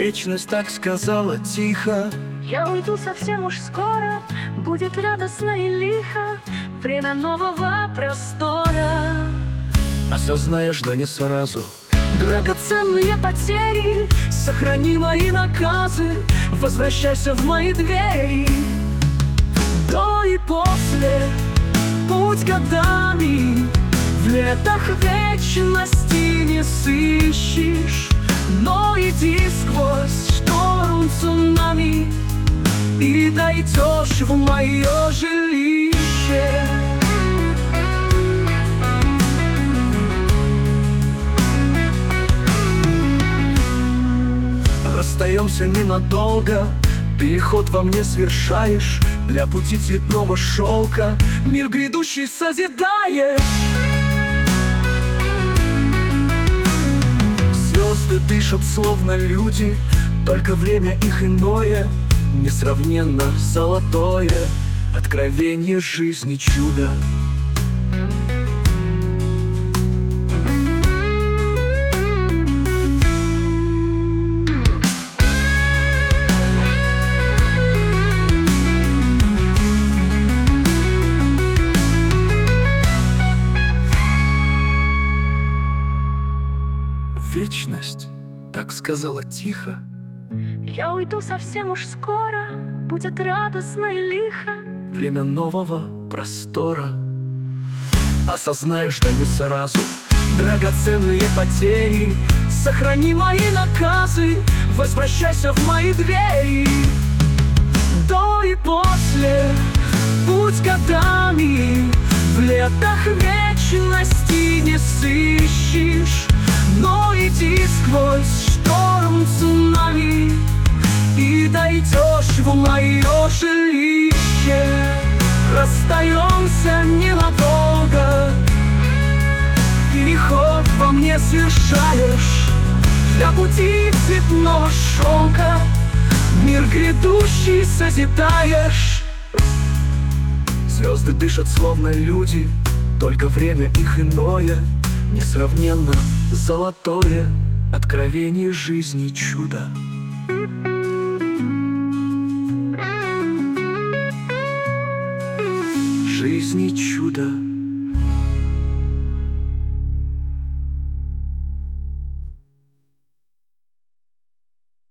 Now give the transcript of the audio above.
Вечность так сказала тихо. Я уйду совсем уж скоро, будет радостно и лихо, время нового простора. Осознаешь, да не сразу. Драгоценные потери, сохрани мои наказы, возвращайся в мои двери. До и после, путь годами, в летах вечности не сыщешь. Но иди сквозь шторм цунами и дойдешь в мое жилище. Расстаемся ненадолго, переход во мне совершаешь. Для пути цветного шелка мир грядущий созидаешь. Звезды дышат словно люди, только время их иное, несравненно золотое, откровение жизни чудо. Вечность так сказала тихо. Я уйду совсем уж скоро, будет радостно и лихо, Время нового простора. Осознаешь, да не сразу. Драгоценные потери, сохрани мои наказы, возвращайся в мои двери. До и после, путь годами, в летах вечности не сыщешь. Но иди сквозь шторм цунами и дойдешь в мое жилище. Расстаемся ненадолго, переход во мне совершаешь. Для пути цветного шелка мир грядущий созидаешь. Звезды дышат словно люди, только время их иное, несравненно золотое, откровение жизни чудо.